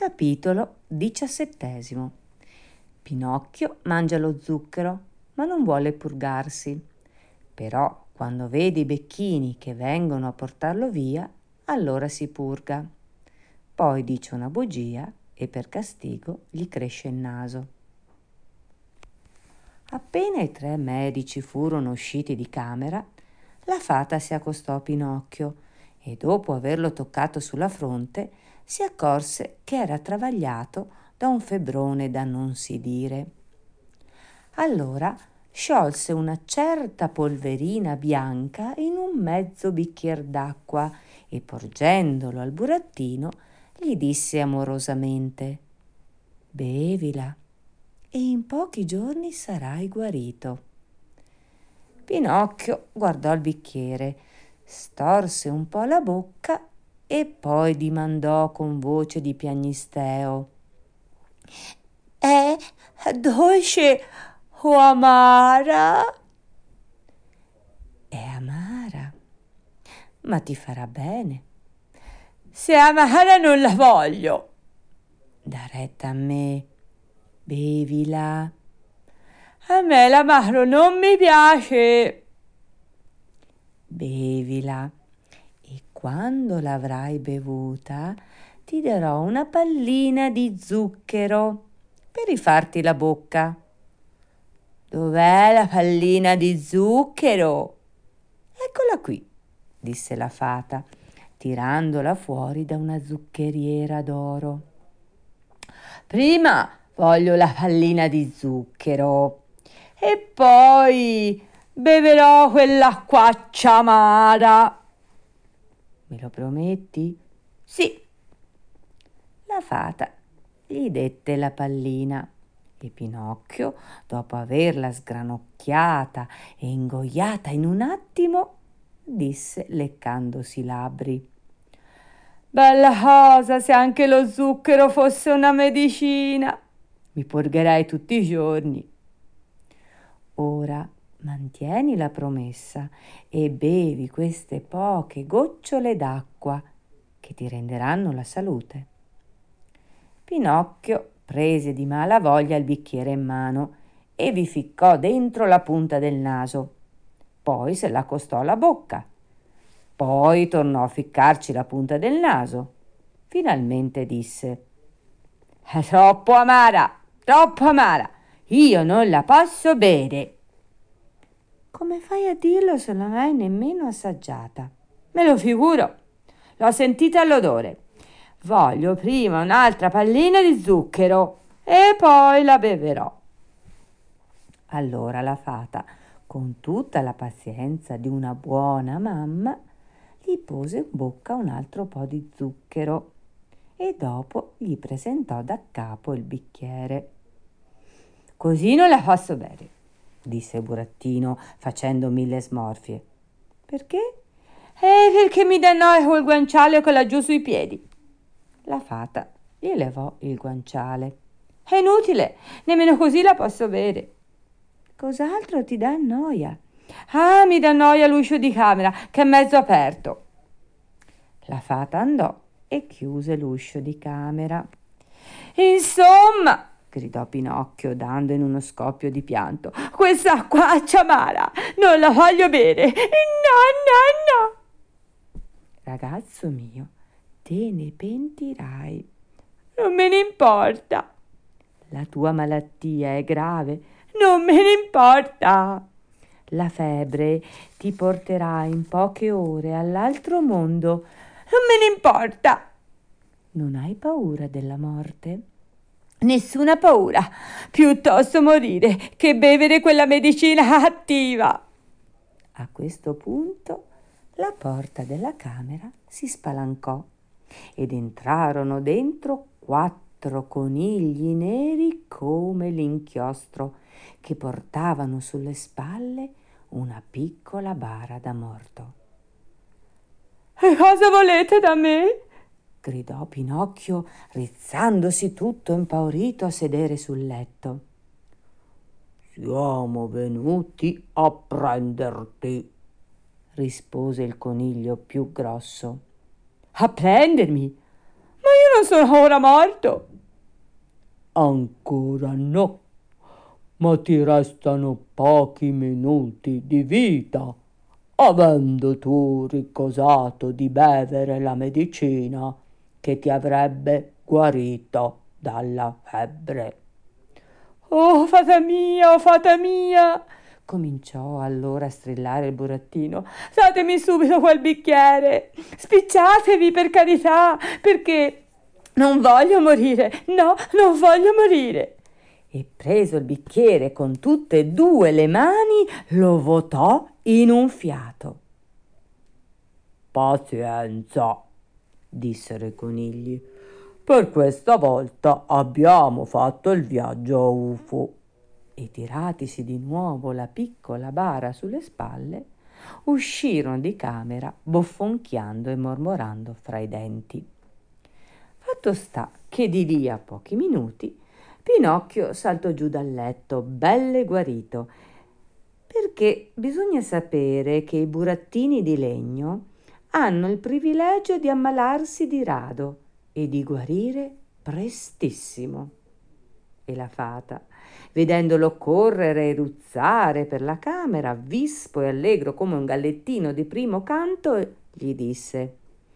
Capitolo 17. Pinocchio mangia lo zucchero, ma non vuole purgarsi. Però quando vede i becchini che vengono a portarlo via, allora si purga. Poi dice una bugia e per castigo gli cresce il naso. Appena i 3 medici furono usciti di camera, la fata si accostò a Pinocchio e dopo averlo toccato sulla fronte si accorse che era travagliato da un febbrone da non si dire. Allora sciolse una certa polverina bianca in un mezzo bicchier d'acqua e porgendolo al burattino gli disse amorosamente: «Bevila e in pochi giorni sarai guarito». Pinocchio guardò il bicchiere, storse un po' la bocca e poi dimandò con voce di piagnisteo: «È dolce o amara?» «È amara, ma ti farà bene». «Se è amara non la voglio». «Da retta a me, bevila». «A me l'amaro non mi piace». «Bevila e quando l'avrai bevuta ti darò una pallina di zucchero per rifarti la bocca». «Dov'è la pallina di zucchero?» «Eccola qui», disse la fata, tirandola fuori da una zuccheriera d'oro. «Prima voglio la pallina di zucchero e poi beverò quell'acquaccia amara». «Me lo prometti?» «Sì». La fata gli dette la pallina e Pinocchio, dopo averla sgranocchiata e ingoiata in un attimo, disse leccandosi i labbri: «Bella cosa se anche lo zucchero fosse una medicina. Mi purgerei tutti i giorni». «Ora mantieni la promessa e bevi queste poche gocciole d'acqua che ti renderanno la salute». Pinocchio prese di mala voglia il bicchiere in mano e vi ficcò dentro la punta del naso. Poi se l'accostò alla bocca. Poi tornò a ficcarci la punta del naso. Finalmente disse: «È troppo amara, troppo amara. Io non la posso bere». «Come fai a dirlo se non l'hai nemmeno assaggiata?» «Me lo figuro. L'ho sentita all'odore. Voglio prima un'altra pallina di zucchero e poi la beverò». Allora la fata, con tutta la pazienza di una buona mamma, gli pose in bocca un altro po' di zucchero e dopo gli presentò da capo il bicchiere. «Così non la posso bere», disse il burattino facendo 1000 smorfie. «Perché?» Perché mi dà noia col guanciale con laggiù sui piedi». La fata gli levò il guanciale. «È inutile, nemmeno così la posso bere». «Cos'altro ti dà noia?» «Ah, mi dà noia l'uscio di camera, che è mezzo aperto». La fata andò e chiuse l'uscio di camera. «Insomma», gridò Pinocchio, dando in uno scoppio di pianto, «questa acquaccia amara non la voglio bere. No, no, no». «Ragazzo mio, te ne pentirai». «Non me ne importa». «La tua malattia è grave». «Non me ne importa». «La febbre ti porterà in poche ore all'altro mondo». «Non me ne importa». «Non hai paura della morte?» «Nessuna paura, piuttosto morire che bevere quella medicina cattiva». A questo punto la porta della camera si spalancò ed entrarono dentro 4 conigli neri come l'inchiostro che portavano sulle spalle una piccola bara da morto. «E cosa volete da me?» gridò Pinocchio, rizzandosi tutto impaurito a sedere sul letto. «Siamo venuti a prenderti», rispose il coniglio più grosso. «A prendermi? Ma io non sono ancora morto. Ancora no, ma ti restano pochi minuti di vita, avendo tu ricosato di bevere la medicina che ti avrebbe guarito dalla febbre. Oh, fata mia, cominciò allora a strillare il burattino. Datemi subito quel bicchiere, spicciatevi per carità, perché non voglio morire, no, non voglio morire. E preso il bicchiere con tutte e due le mani, lo vuotò in un fiato. Pazienza, dissero i conigli. Per questa volta abbiamo fatto il viaggio a UFO. E tiratisi di nuovo la piccola bara sulle spalle, uscirono di camera bofonchiando e mormorando fra i denti. Fatto sta che di lì a pochi minuti Pinocchio saltò giù dal letto, belle guarito, perché bisogna sapere che i burattini di legno hanno il privilegio di ammalarsi di rado e di guarire prestissimo. E la fata, vedendolo correre e ruzzare per la camera, vispo e allegro come un gallettino di primo canto, gli disse: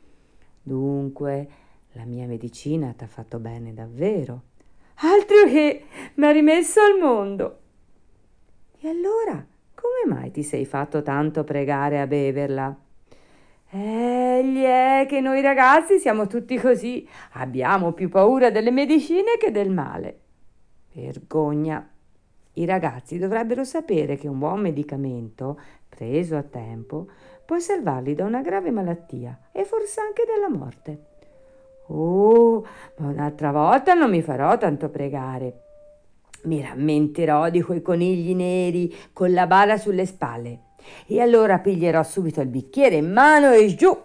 Dunque, la mia medicina t'ha fatto bene davvero. Altro che m'ha rimesso al mondo. E allora, come mai ti sei fatto tanto pregare a beverla? Gli è che noi ragazzi siamo tutti così, abbiamo più paura delle medicine che del male. Vergogna! I ragazzi dovrebbero sapere che un buon medicamento, preso a tempo, può salvarli da una grave malattia e forse anche dalla morte. Oh, ma un'altra volta non mi farò tanto pregare. Mi rammenterò di quei conigli neri con la bara sulle spalle e allora piglierò subito il bicchiere in mano e giù.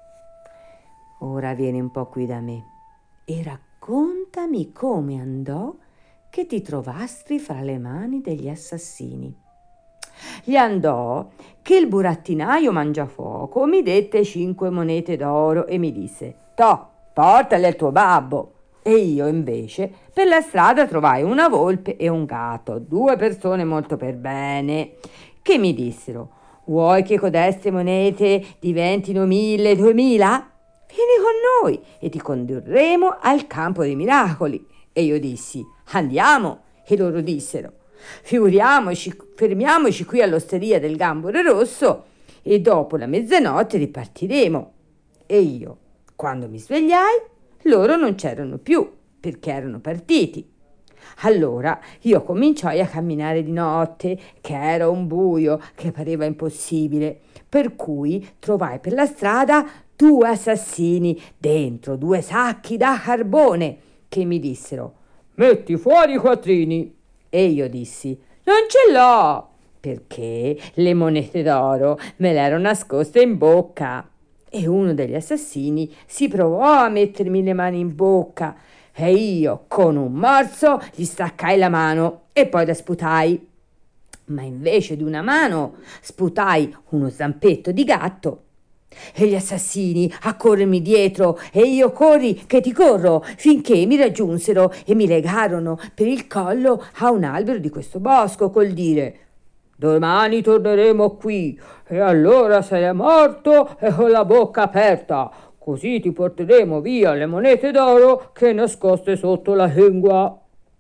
Ora vieni un po' qui da me e raccontami come andò che ti trovasti fra le mani degli assassini. Gli andò che il burattinaio Mangiafuoco mi dette 5 monete d'oro e mi disse: Toh, portale al tuo babbo. E io invece per la strada trovai una volpe e un gatto, 2 persone molto per bene, che mi dissero: vuoi che codeste monete diventino 1000, 2000? Vieni con noi e ti condurremo al campo dei miracoli. E io dissi: andiamo. E loro dissero: fermiamoci qui all'osteria del Gambero Rosso e dopo la mezzanotte ripartiremo. E io, quando mi svegliai, loro non c'erano più perché erano partiti. Allora io cominciai a camminare di notte, che era un buio che pareva impossibile, per cui trovai per la strada 2 assassini dentro 2 sacchi da carbone che mi dissero: metti fuori i quattrini. E io dissi: non ce l'ho, perché le monete d'oro me le ero nascoste in bocca. E uno degli assassini si provò a mettermi le mani in bocca e io con un morso gli staccai la mano e poi la sputai. Ma invece di una mano sputai uno zampetto di gatto. E gli assassini a corrermi dietro e io corri che ti corro finché mi raggiunsero e mi legarono per il collo a un albero di questo bosco col dire: domani torneremo qui e allora sarai morto e con la bocca aperta, così ti porteremo via le monete d'oro che hai nascoste sotto la lingua.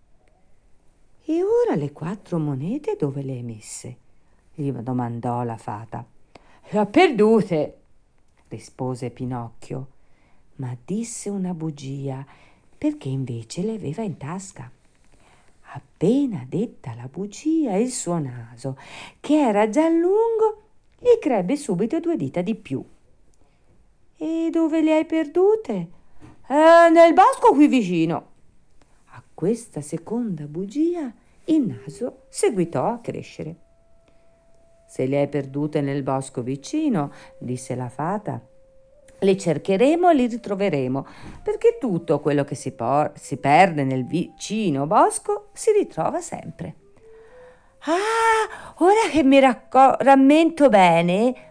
E ora le 4 monete dove le hai messe? Gli domandò la fata. Le ho perdute, rispose Pinocchio, ma disse una bugia perché invece le aveva in tasca. Appena detta la bugia, il suo naso, che era già lungo, gli crebbe subito 2 dita di più. E dove le hai perdute? Nel bosco qui vicino. A questa seconda bugia il naso seguitò a crescere. Se le hai perdute nel bosco vicino, disse la fata, le cercheremo e li ritroveremo, perché tutto quello che si perde nel vicino bosco si ritrova sempre. Ah, ora che mi rammento bene,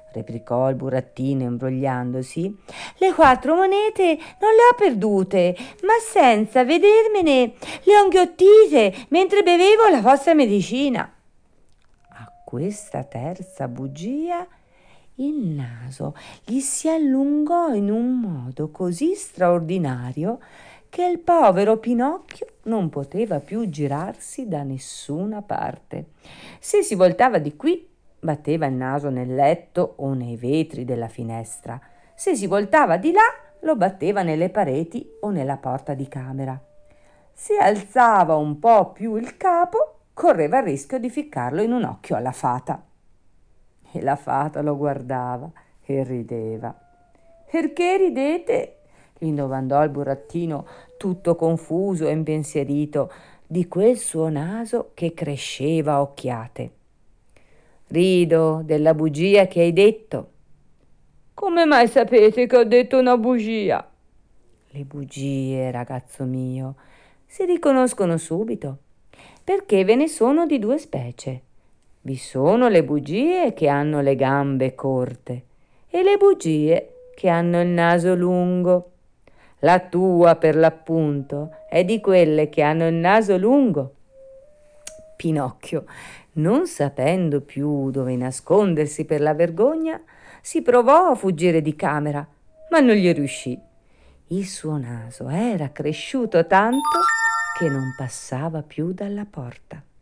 replicò il burattino imbrogliandosi. Le 4 monete non le ho perdute, ma senza vedermene le ho inghiottite mentre bevevo la vostra medicina. A questa terza bugia il naso gli si allungò in un modo così straordinario che il povero Pinocchio non poteva più girarsi da nessuna parte. Se si voltava di qui, batteva il naso nel letto o nei vetri della finestra. Se si voltava di là, lo batteva nelle pareti o nella porta di camera. Se alzava un po' più il capo, correva il rischio di ficcarlo in un occhio alla fata. E la fata lo guardava e rideva. «Perché ridete?» gli domandò il burattino, tutto confuso e impensierito di quel suo naso che cresceva a occhiate. «Rido della bugia che hai detto». «Come mai sapete che ho detto una bugia?» «Le bugie, ragazzo mio, si riconoscono subito, perché ve ne sono di 2 specie. Vi sono le bugie che hanno le gambe corte e le bugie che hanno il naso lungo. La tua, per l'appunto, è di quelle che hanno il naso lungo». Pinocchio, non sapendo più dove nascondersi per la vergogna, si provò a fuggire di camera, ma non gli riuscì. Il suo naso era cresciuto tanto che non passava più dalla porta.